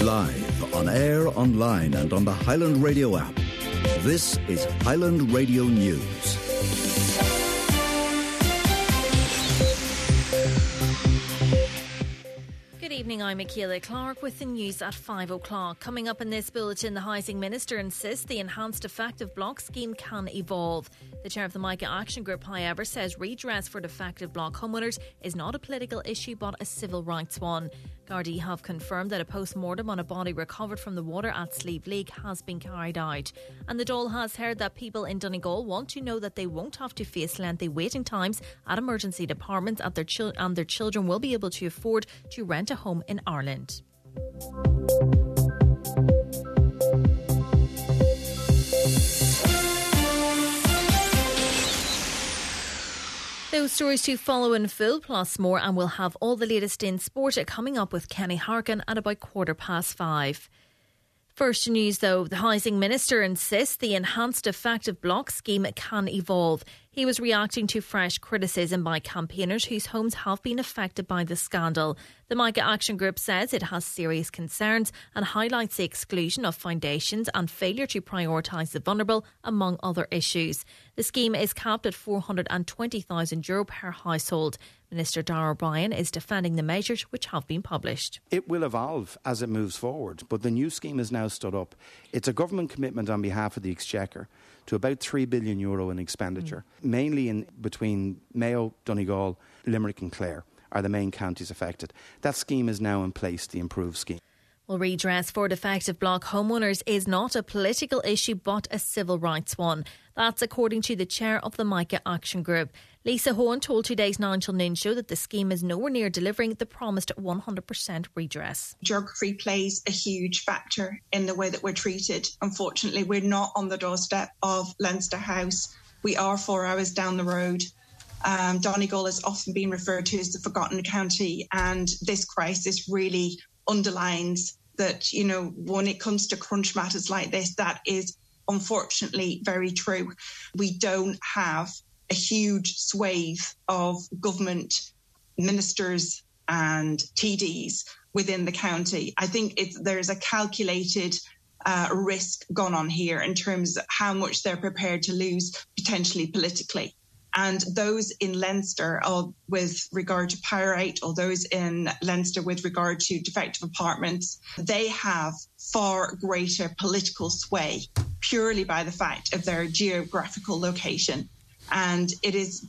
Live, on air, online and on the Highland Radio app. This is Highland Radio News. Good evening, I'm Michaela Clark with the news at 5 o'clock. Coming up in this bulletin, the Housing Minister insists the enhanced effective block scheme can evolve. The chair of the Micah Action Group, however, says redress for defective block homeowners is not a political issue but a civil rights one. Gardaí have confirmed that a post-mortem on a body recovered from the water at Slieve League has been carried out. And the Dáil has heard that people in Donegal want to know that they won't have to face lengthy waiting times at emergency departments and their children will be able to afford to rent a home in Ireland. Those stories to follow in full, plus more, and we'll have all the latest in sport coming up with Kenny Harkin at about 5:15. First news though, the Housing Minister insists the enhanced effective block scheme can evolve. He was reacting to fresh criticism by campaigners whose homes have been affected by the scandal. The Micah Action Group says it has serious concerns and highlights the exclusion of foundations and failure to prioritise the vulnerable, among other issues. The scheme is capped at €420,000 per household. Minister Darragh O'Brien is defending the measures which have been published. It will evolve as it moves forward, but the new scheme is now stood up. It's a government commitment on behalf of the Exchequer to about €3 billion in expenditure, mainly in between Mayo, Donegal, Limerick and Clare are the main counties affected. That scheme is now in place, the improved scheme. Well, redress for defective block homeowners is not a political issue but a civil rights one. That's according to the chair of the Micah Action Group. Lisa Hohan told today's Nigel Noon show that the scheme is nowhere near delivering the promised 100% redress. Geography plays a huge factor in the way that we're treated. Unfortunately, we're not on the doorstep of Leinster House. We are 4 hours down the road. Donegal has often been referred to as the forgotten county, and this crisis really underlines that, you know, when it comes to crunch matters like this, that is unfortunately very true. We don't have a huge swathe of government ministers and TDs within the county. I think there's a calculated risk gone on here in terms of how much they're prepared to lose potentially politically. And those in Leinster with regard to Pyrite, or those in Leinster with regard to defective apartments, they have far greater political sway purely by the fact of their geographical location. And this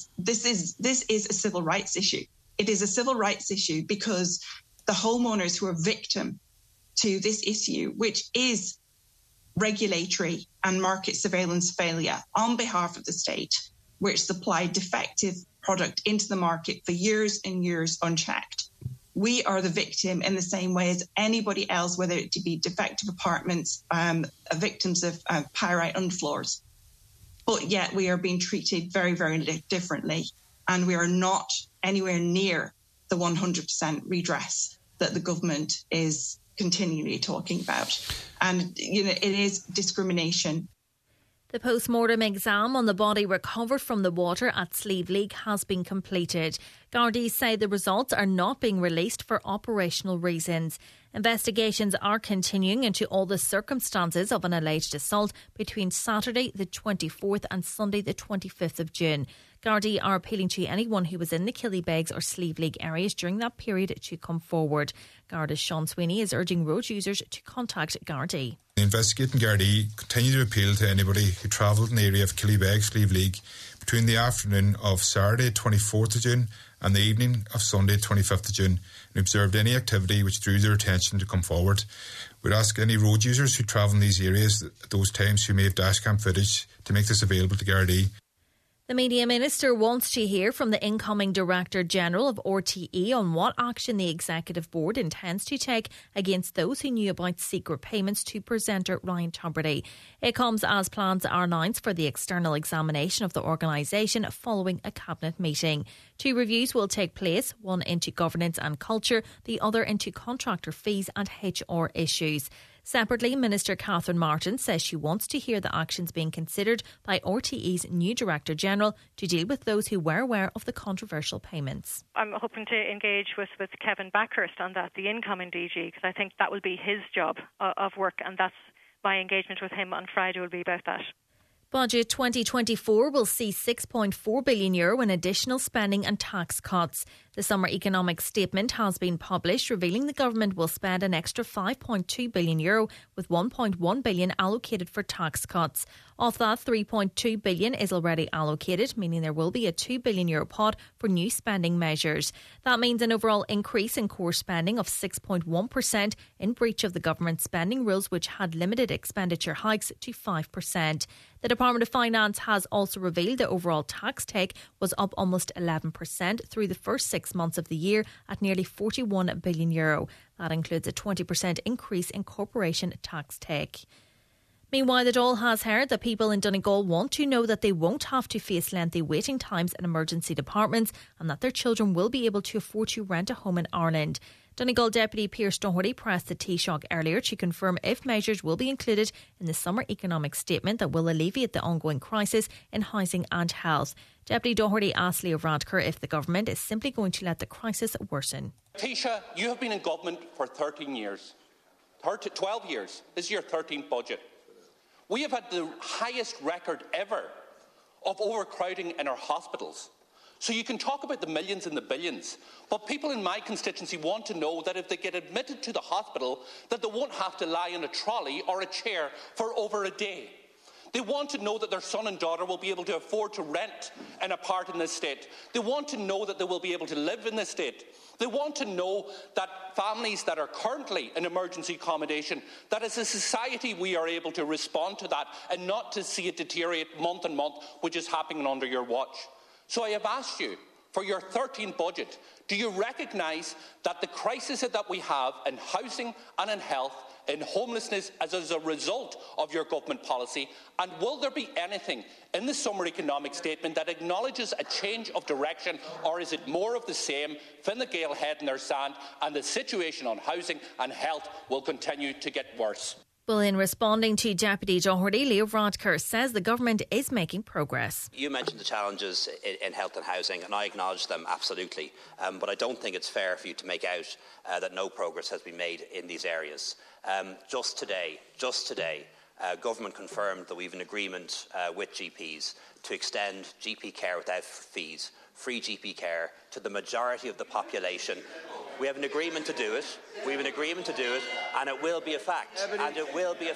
is a civil rights issue. It is a civil rights issue because the homeowners who are victim to this issue, which is regulatory and market surveillance failure on behalf of the state, which supplied defective product into the market for years and years unchecked. We are the victim in the same way as anybody else, whether it be defective apartments, victims of pyrite underfloors. But yet we are being treated very, very differently. And we are not anywhere near the 100% redress that the government is continually talking about. And, you know, it is discrimination. The post-mortem exam on the body recovered from the water at Slieve League has been completed. Gardaí say the results are not being released for operational reasons. Investigations are continuing into all the circumstances of an alleged assault between Saturday the 24th and Sunday the 25th of June. Gardaí are appealing to anyone who was in the Killybegs or Slieve League areas during that period to come forward. Garda's Sean Sweeney is urging road users to contact Gardaí. The investigating Gardaí continue to appeal to anybody who travelled in the area of Killybegs, Slieve League between the afternoon of Saturday 24th of June and the evening of Sunday 25th of June and observed any activity which drew their attention to come forward. We'd ask any road users who travel in these areas at those times who may have dashcam footage to make this available to Gardaí. The Media Minister wants to hear from the incoming Director General of RTE on what action the Executive Board intends to take against those who knew about secret payments to presenter Ryan Tubridy. It comes as plans are announced for the external examination of the organisation following a Cabinet meeting. 2 reviews will take place, one into governance and culture, the other into contractor fees and HR issues. Separately, Minister Catherine Martin says she wants to hear the actions being considered by RTE's new Director General to deal with those who were aware of the controversial payments. I'm hoping to engage with Kevin Backhurst on that, the incoming DG, because I think that will be his job of work, and that's my engagement with him on Friday will be about that. Budget 2024 will see €6.4 billion in additional spending and tax cuts. The summer economic statement has been published, revealing the government will spend an extra €5.2 billion, with €1.1 billion allocated for tax cuts. Of that, €3.2 billion is already allocated, meaning there will be a €2 billion pot for new spending measures. That means an overall increase in core spending of 6.1%, in breach of the government spending rules, which had limited expenditure hikes to 5%. The Department of Finance has also revealed the overall tax take was up almost 11% through the first 6 months of the year at nearly €41 billion. That includes a 20% increase in corporation tax take. Meanwhile, the Dáil has heard that people in Donegal want to know that they won't have to face lengthy waiting times in emergency departments and that their children will be able to afford to rent a home in Ireland. Donegal Deputy Pearse Doherty pressed the Taoiseach earlier to confirm if measures will be included in the summer economic statement that will alleviate the ongoing crisis in housing and health. Deputy Doherty asked Leo Varadkar if the government is simply going to let the crisis worsen. Taoiseach, you have been in government for 13 years. 12 years. This is your 13th budget. We have had the highest record ever of overcrowding in our hospitals. So you can talk about the millions and the billions, but people in my constituency want to know that if they get admitted to the hospital, that they won't have to lie in a trolley or a chair for over a day. They want to know that their son and daughter will be able to afford to rent an apartment in this state. They want to know that they will be able to live in this state. They want to know that families that are currently in emergency accommodation, that as a society we are able to respond to that and not to see it deteriorate month on month, which is happening under your watch. So I have asked you, for your 13th budget, do you recognise that the crisis that we have in housing and in health, in homelessness as a result of your government policy, and will there be anything in the summer economic statement that acknowledges a change of direction, or is it more of the same, Fine Gael head in their sand, and the situation on housing and health will continue to get worse? Well, in responding to Deputy Doherty, Leo Varadkar says the government is making progress. You mentioned the challenges in health and housing, and I acknowledge them absolutely. But I don't think it's fair for you to make out that no progress has been made in these areas. Just today, government confirmed that we have an agreement with GPs to extend GP care without fees, free GP care, to the majority of the population. We have an agreement to do it. And it will be a fact. And it will be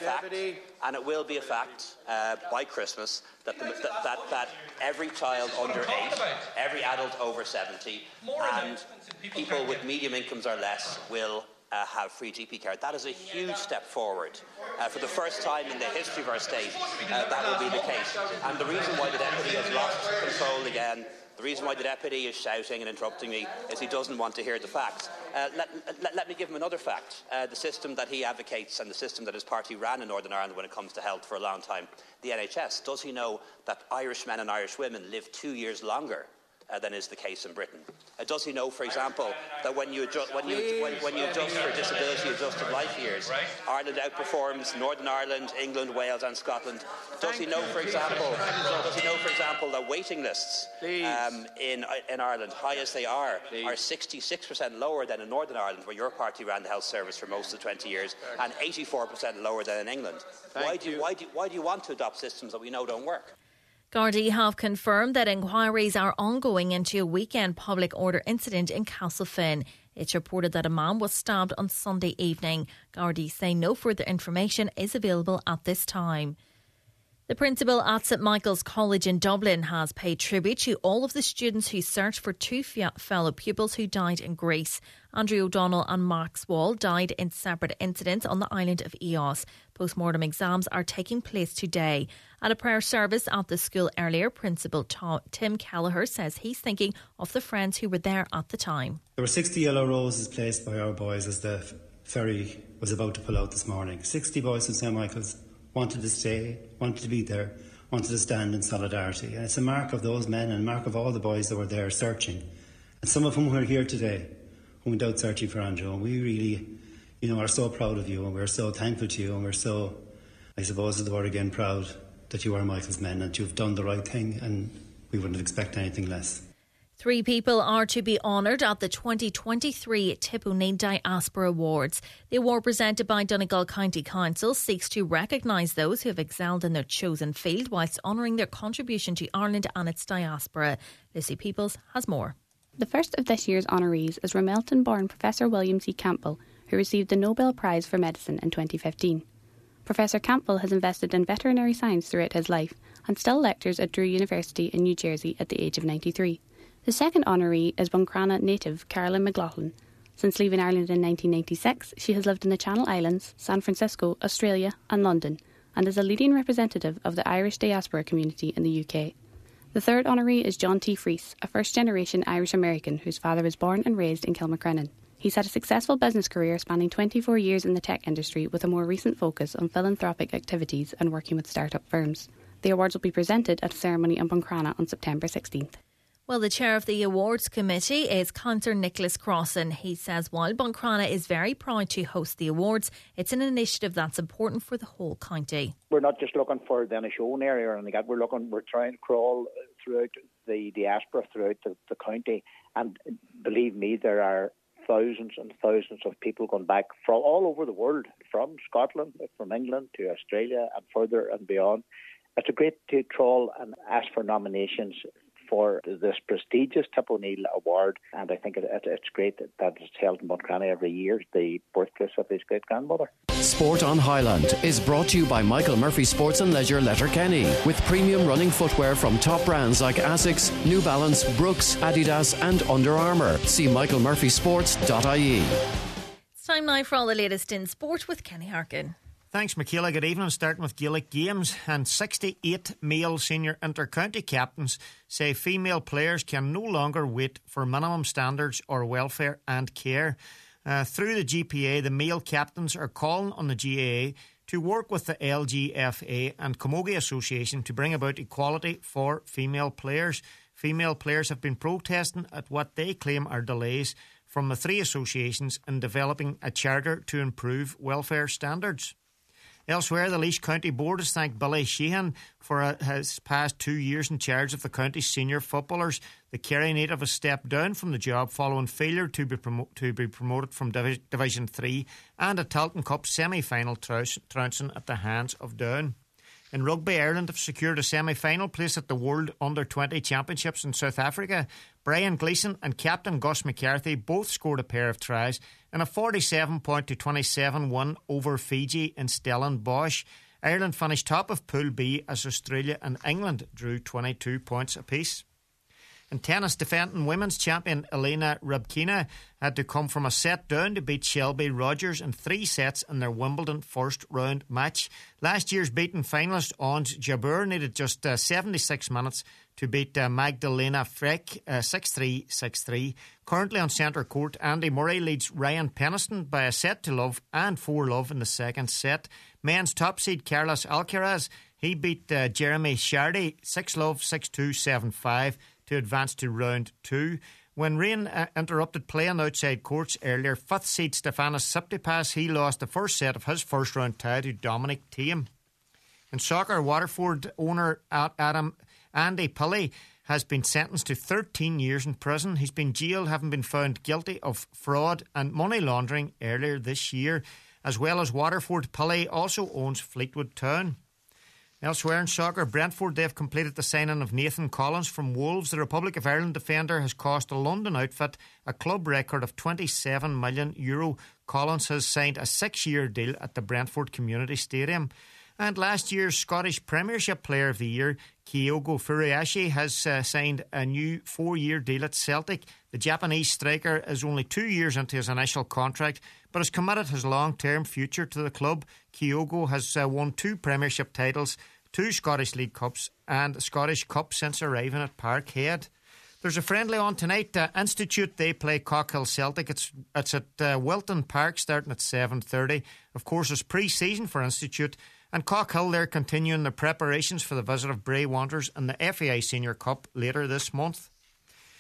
a fact by Christmas that every child under 8, every adult over 70, and people with medium incomes or less will have free GP care. That is a huge step forward. For the first time in the history of our state, that will be the case. And the reason why the Deputy has lost control again, the reason why the Deputy is shouting and interrupting me is he doesn't want to hear the facts. Let me give him another fact. The system that he advocates and the system that his party ran in Northern Ireland when it comes to health for a long time, the NHS, does he know that Irish men and Irish women live 2 years longer than is the case in Britain? Does he know, for example, that when you adjust for disability adjusted life years, Ireland outperforms Northern Ireland, England, Wales and Scotland? Does he know, for example, that waiting lists in Ireland, high as they are 66% lower than in Northern Ireland, where your party ran the health service for most of 20 years, and 84% lower than in England? Why do you want to adopt systems that we know don't work? Gardaí have confirmed that inquiries are ongoing into a weekend public order incident in Castlefin. It's reported that a man was stabbed on Sunday evening. Gardaí say no further information is available at this time. The principal at St Michael's College in Dublin has paid tribute to all of the students who searched for two fellow pupils who died in Greece. Andrew O'Donnell and Max Wall died in separate incidents on the island of Ios. Post-mortem exams are taking place today. At a prayer service at the school earlier, Principal Tim Kelleher says he's thinking of the friends who were there at the time. There were 60 yellow roses placed by our boys as the ferry was about to pull out this morning. 60 boys from St Michael's wanted to stay, wanted to be there, wanted to stand in solidarity. And it's a mark of those men and a mark of all the boys that were there searching. And some of whom are here today, who went out searching for Andrew. And we really, are so proud of you, and we're so thankful to you, and we're so, I suppose is the word again, proud that you are Michael's men and you've done the right thing, and we wouldn't expect anything less. 3 people are to be honoured at the 2023 Tip O'Neill Diaspora Awards. The award presented by Donegal County Council seeks to recognise those who have excelled in their chosen field whilst honouring their contribution to Ireland and its diaspora. Lucy Peoples has more. The first of this year's honorees is Ramelton-born Professor William C. Campbell, who received the Nobel Prize for Medicine in 2015. Professor Campbell has invested in veterinary science throughout his life and still lectures at Drew University in New Jersey at the age of 93. The second honoree is Buncrana native Carolyn McLaughlin. Since leaving Ireland in 1996, she has lived in the Channel Islands, San Francisco, Australia and London, and is a leading representative of the Irish diaspora community in the UK. The third honoree is John T. Freese, a first-generation Irish-American whose father was born and raised in Kilmacrennan. He's had a successful business career spanning 24 years in the tech industry with a more recent focus on philanthropic activities and working with start-up firms. The awards will be presented at a ceremony in Buncrana on September 16th. Well, the chair of the awards committee is Councillor Nicholas Crossan. He says while Buncrana is very proud to host the awards, it's an initiative that's important for the whole county. We're not just looking for then a shown area or anything like that. We're trying to crawl throughout the diaspora, throughout the county. And believe me, there are thousands and thousands of people going back from all over the world, from Scotland, from England to Australia and further and beyond. It's a great to trawl and ask for nominations for this prestigious Tip O'Neill Award, and I think it's great that it's held in Buncrana every year, the birthplace of his great-grandmother. Sport on Highland is brought to you by Michael Murphy Sports and Leisure Letterkenny, with premium running footwear from top brands like Asics, New Balance, Brooks, Adidas and Under Armour. See michaelmurphysports.ie. It's time now for all the latest in sport with Kenny Harkin. Thanks, Michaela. Good evening. Starting with Gaelic games, and 68 male senior inter-county captains say female players can no longer wait for minimum standards or welfare and care. Through the GPA, the male captains are calling on the GAA to work with the LGFA and Camogie Association to bring about equality for female players. Female players have been protesting at what they claim are delays from the 3 associations in developing a charter to improve welfare standards. Elsewhere, the Laois County Board has thanked Billy Sheehan for his past 2 years in charge of the county's senior footballers. The Kerry native has stepped down from the job following failure to be promoted from Division 3 and a Talton Cup semi-final trouncing at the hands of Down. In rugby, Ireland have secured a semi-final place at the World Under-20 Championships in South Africa. Brian Gleeson and captain Gus McCarthy both scored a pair of tries in a 47-27 win over Fiji in Stellenbosch. Ireland finished top of Pool B as Australia and England drew 22 points apiece. In tennis, defending women's champion Elena Rybakina had to come from a set down to beat Shelby Rogers in 3 sets in their Wimbledon first round match. Last year's beaten finalist Ons Jabeur needed just 76 minutes to beat Magdalena Frech 6-3, 6-3. Currently on centre court, Andy Murray leads Ryan Peniston by a set to love and 4-love in the second set. Men's top seed Carlos Alcaraz, he beat Jeremy Shardy 6-love, 6-2, 7-5 to advance to round 2. When rain interrupted play on the outside courts earlier, 5th seed Stefanos Tsitsipas, he lost the first set of his first round tie to Dominic Thiem. In soccer, Waterford owner Andy Pilley has been sentenced to 13 years in prison. He's been jailed, having been found guilty of fraud and money laundering earlier this year. As well as Waterford, Pilley also owns Fleetwood Town. Elsewhere in soccer, Brentford, they've completed the signing of Nathan Collins from Wolves. The Republic of Ireland defender has cost a London outfit a club record of €27 million. Collins has signed a 6-year deal at the Brentford Community Stadium. And last year's Scottish Premiership Player of the Year, Kyogo Furuhashi, has signed a new 4-year deal at Celtic. The Japanese striker is only 2 years into his initial contract, but has committed his long-term future to the club. Kyogo has won 2 Premiership titles, 2 Scottish League Cups and a Scottish Cup since arriving at Parkhead. There's a friendly on tonight. Institute, they play Cockhill Celtic. It's at Wilton Park starting at 7:30. Of course, it's pre-season for Institute. And Cockhill, they're continuing their preparations for the visit of Bray Wanderers in the FAI Senior Cup later this month.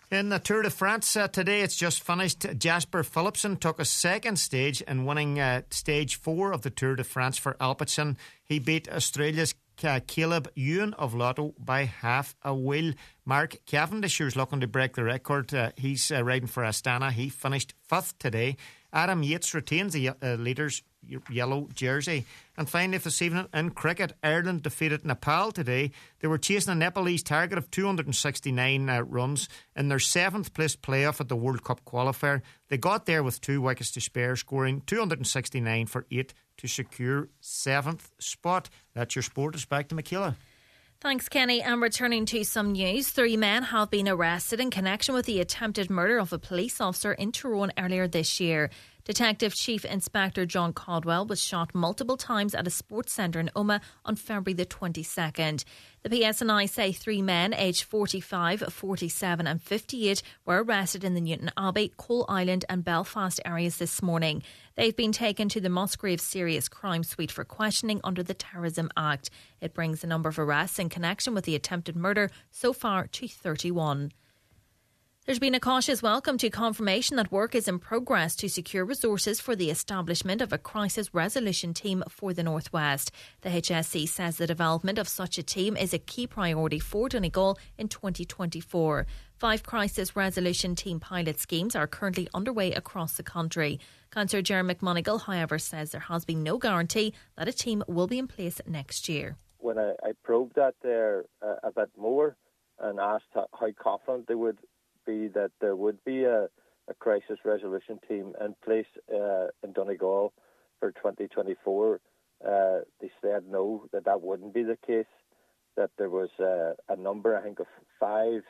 In the Tour de France today, it's just finished. Jasper Philipsen took a second stage in winning stage 4 of the Tour de France for Alpecin. He beat Australia's Caleb Ewan of Lotto by half a wheel. Mark Cavendish, who's looking to break the record, he's riding for Astana. He finished 5th today. Adam Yates retains the leader's yellow jersey. And finally, this evening in cricket, Ireland defeated Nepal today. They were chasing a Nepalese target of 269 runs in their 7th place playoff at the World Cup qualifier. They got there with 2 wickets to spare, scoring 269 for 8 to secure 7th spot. That's your sport. It's back to Michaela. Thanks, Kenny. And returning to some news, 3 men have been arrested in connection with the attempted murder of a police officer in Tyrone earlier this year. Detective Chief Inspector John Caldwell was shot multiple times at a sports centre in Omagh on February the 22nd. The PSNI say 3 men aged 45, 47 and 58 were arrested in the Newton Abbey, Coal Island and Belfast areas this morning. They've been taken to the Musgrave Serious Crime Suite for questioning under the Terrorism Act. It brings the number of arrests in connection with the attempted murder so far to 31. There's been a cautious welcome to confirmation that work is in progress to secure resources for the establishment of a crisis resolution team for the North West. The HSE says the development of such a team is a key priority for Donegal in 2024. 5 crisis resolution team pilot schemes are currently underway across the country. Councillor Jerry McMonigal, however, says there has been no guarantee that a team will be in place next year. When I probed that there a bit more and asked how confident they would be that there would be a crisis resolution team in place in Donegal for 2024, they said no, that wouldn't be the case, that there was a number, I think, of 5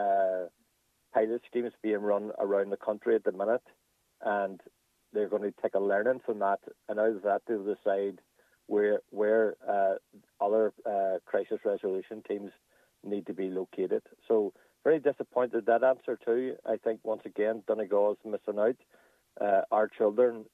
pilot schemes being run around the country at the minute, and they're going to take a learning from that, and out of that they'll decide where other crisis resolution teams need to be located. So very disappointed with that answer too. I think once again Donegal is missing out. Our children,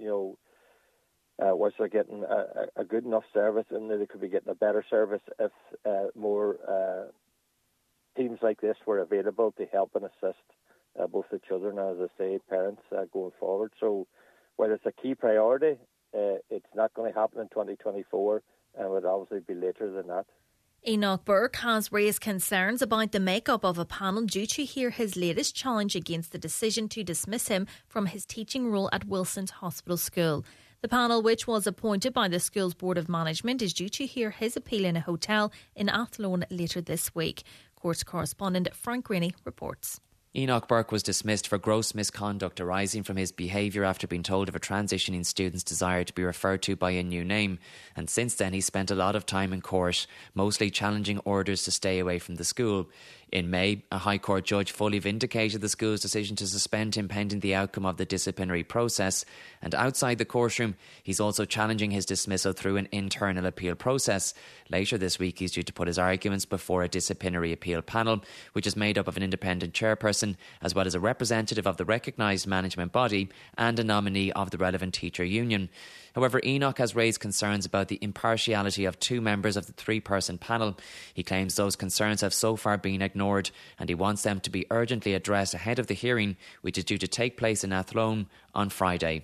was they're getting a good enough service, and they could be getting a better service if more teams like this were available to help and assist both the children and, as I say, parents going forward. So while it's a key priority, it's not going to happen in 2024, and it would obviously be later than that. Enoch Burke has raised concerns about the makeup of a panel due to hear his latest challenge against the decision to dismiss him from his teaching role at Wilson's Hospital School. The panel, which was appointed by the school's Board of Management, is due to hear his appeal in a hotel in Athlone later this week. Courts correspondent Frank Rainey reports. Enoch Burke was dismissed for gross misconduct arising from his behaviour after being told of a transitioning student's desire to be referred to by a new name, and since then he spent a lot of time in court, mostly challenging orders to stay away from the school. In May, a High Court judge fully vindicated the school's decision to suspend him pending the outcome of the disciplinary process, and outside the courtroom, he's also challenging his dismissal through an internal appeal process. Later this week, he's due to put his arguments before a disciplinary appeal panel, which is made up of an independent chairperson, as well as a representative of the recognised management body and a nominee of the relevant teacher union. However, Enoch has raised concerns about the impartiality of 2 members of the 3-person panel. He claims those concerns have so far been ignored, and he wants them to be urgently addressed ahead of the hearing, which is due to take place in Athlone on Friday.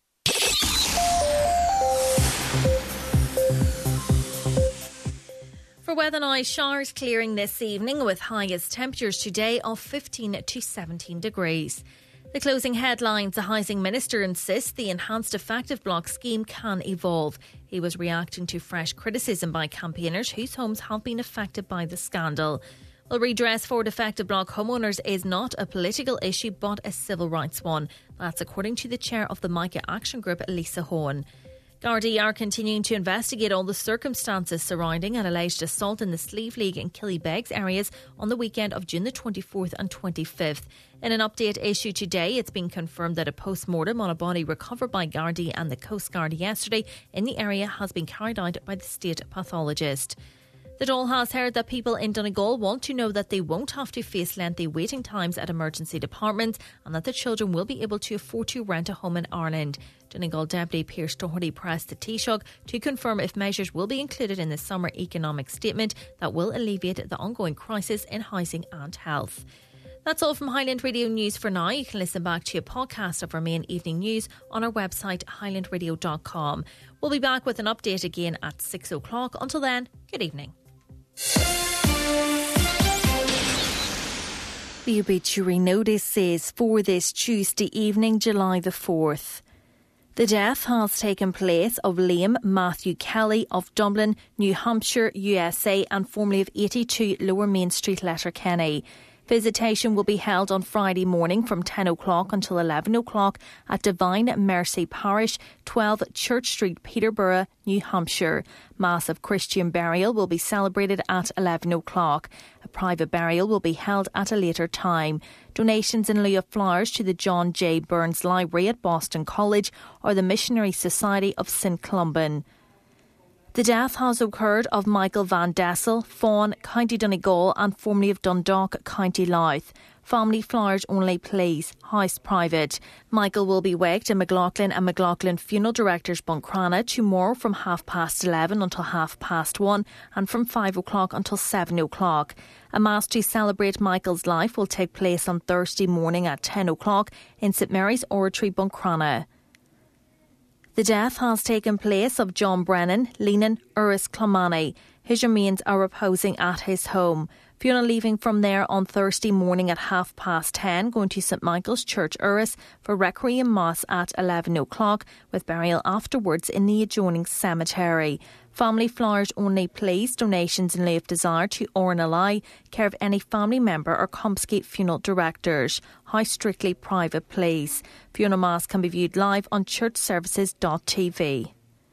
For weather now, showers clearing this evening with highest temperatures today of 15 to 17 degrees. The closing headlines: the Housing Minister insists the Enhanced Effective Block scheme can evolve. He was reacting to fresh criticism by campaigners whose homes have been affected by the scandal. Well, redress for defective block homeowners is not a political issue but a civil rights one. That's according to the chair of the Micah Action Group, Lisa Hohan. Gardaí are continuing to investigate all the circumstances surrounding an alleged assault in the Slieve League and Killybegs areas on the weekend of June the 24th and 25th. In an update issued today, it's been confirmed that a post-mortem on a body recovered by Gardaí and the Coast Guard yesterday in the area has been carried out by the state pathologist. The Dáil has heard that people in Donegal want to know that they won't have to face lengthy waiting times at emergency departments and that the children will be able to afford to rent a home in Ireland. Donegal Deputy Pearse Doherty pressed the Taoiseach to confirm if measures will be included in the summer economic statement that will alleviate the ongoing crisis in housing and health. That's all from Highland Radio News for now. You can listen back to a podcast of our main evening news on our website highlandradio.com. We'll be back with an update again at 6 o'clock. Until then, good evening. The obituary notice is for this Tuesday evening, July the 4th. The death has taken place of Liam Matthew Kelly of Dublin, New Hampshire, USA, and formerly of 82 Lower Main Street, Letterkenny. Visitation will be held on Friday morning from 10 o'clock until 11 o'clock at Divine Mercy Parish, 12 Church Street, Peterborough, New Hampshire. Mass of Christian burial will be celebrated at 11 o'clock. A private burial will be held at a later time. Donations in lieu of flowers to the John J. Burns Library at Boston College or the Missionary Society of St. Columban. The death has occurred of Michael Van Dessel, Fawn, County Donegal, and formerly of Dundalk, County Louth. Family flowers only, please. House private. Michael will be waked in McLaughlin and McLaughlin Funeral Directors, Buncrana, tomorrow from 11:30 until 1:30 and from 5 o'clock until 7 o'clock. A mass to celebrate Michael's life will take place on Thursday morning at 10 o'clock in St Mary's Oratory, Buncrana. The death has taken place of John Brennan, Leanan, Uris Clomani. His remains are reposing at his home. Funeral leaving from there on Thursday morning at 10:30, going to St Michael's Church, Uris, for Requiem Mass at 11 o'clock, with burial afterwards in the adjoining cemetery. Family flowers only, please. Donations in lieu of desire to Ornalai, care of any family member or Compsgate Funeral Directors. House strictly private, please. Funeral Mass can be viewed live on churchservices.tv.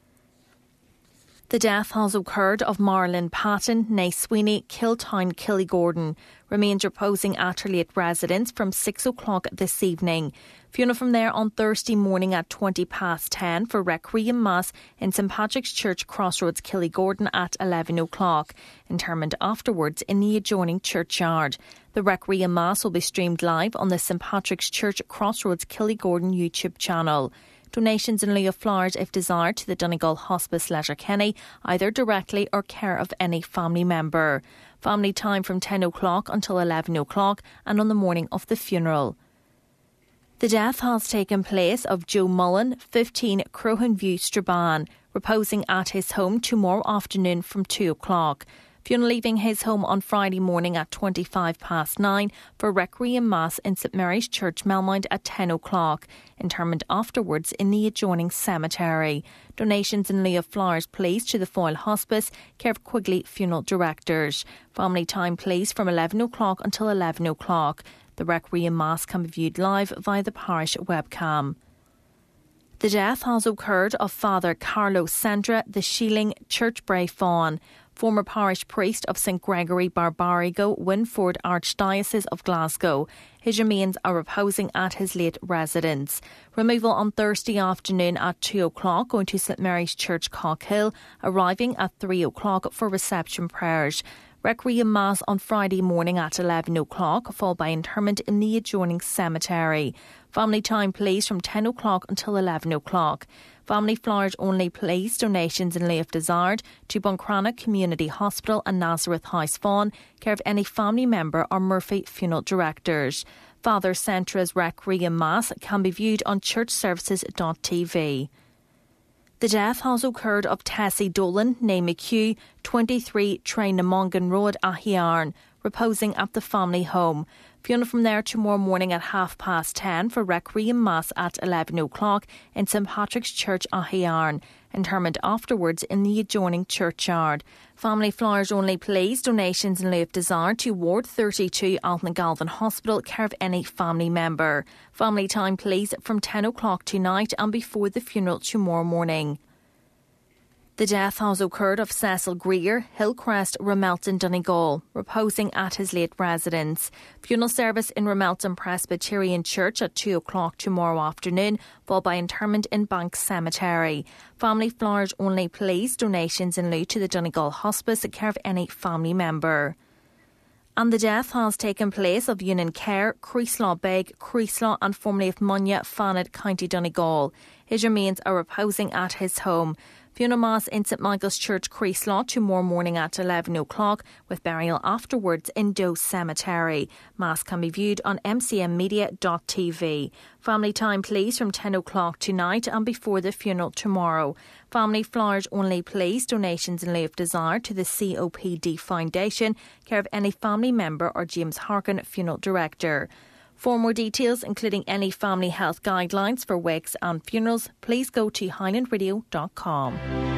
The death has occurred of Marilyn Patton, née Sweeney, Kiltown, Killygordon. Remains reposing at her late residence from 6 o'clock this evening. Funeral from there on Thursday morning at 10:20 for Requiem Mass in St Patrick's Church, Crossroads, Killygordon at 11 o'clock. Interment afterwards in the adjoining churchyard. The Requiem Mass will be streamed live on the St Patrick's Church, Crossroads, Killygordon YouTube channel. Donations in lieu of flowers, if desired, to the Donegal Hospice, Letterkenny, either directly or care of any family member. Family time from 10 o'clock until 11 o'clock and on the morning of the funeral. The death has taken place of Joe Mullen, 15 Crowhan View, Strabane, reposing at his home tomorrow afternoon from 2 o'clock. Funeral leaving his home on Friday morning at 9:25 for Requiem Mass in St Mary's Church, Melmount at 10 o'clock. Interment afterwards in the adjoining cemetery. Donations in lieu of flowers, please, to the Foyle Hospice, care of Quigley Funeral Directors. Family time, please, from 11 o'clock until 11 o'clock. The Requiem Mass can be viewed live via the parish webcam. The death has occurred of Father Carlo Sendra, the Sheeling Church Bray Fawn, former parish priest of St Gregory Barbarigo, Winford Archdiocese of Glasgow. His remains are reposing at his late residence. Removal on Thursday afternoon at 2 o'clock, going to St Mary's Church, Cockhill, arriving at 3 o'clock for reception prayers. Requiem Mass on Friday morning at 11 o'clock, followed by interment in the adjoining cemetery. Family time, please, from 10 o'clock until 11 o'clock. Family flowers only, please. Donations in lieu of desired to Buncrana Community Hospital and Nazareth House Fawn, care of any family member or Murphy Funeral Directors. Father Sentra's Requiem Mass can be viewed on churchservices.tv. The death has occurred of Tessie Dolan, née McHugh, 23 Trainamongan Road, Ahiarn, reposing at the family home. Funeral from there tomorrow morning at 10:30 for Requiem Mass at 11 o'clock in St Patrick's Church, Ahiarn. Interment afterwards in the adjoining churchyard. Family flowers only, please. Donations in lieu of desire to Ward 32 Alton Galvin Hospital, care of any family member. Family time, please, from 10 o'clock tonight and before the funeral tomorrow morning. The death has occurred of Cecil Greer, Hillcrest, Ramelton, Donegal, reposing at his late residence. Funeral service in Ramelton Presbyterian Church at 2 o'clock tomorrow afternoon, followed by interment in Bank Cemetery. Family flowers only, please. Donations in lieu to the Donegal Hospice, care of any family member. And the death has taken place of Union Kerr, Creeslaw Beg, Creeslaw and formerly of Munya, Fanet, County Donegal. His remains are reposing at his home. Funeral Mass in St Michael's Church, Creeslaw, tomorrow morning at 11 o'clock, with burial afterwards in Doe Cemetery. Mass can be viewed on mcmmedia.tv. Family time, please, from 10 o'clock tonight and before the funeral tomorrow. Family flowers only, please. Donations in lieu of desire to the COPD Foundation, care of any family member or James Harkin, Funeral Director. For more details, including any family health guidelines for wakes and funerals, please go to highlandradio.com.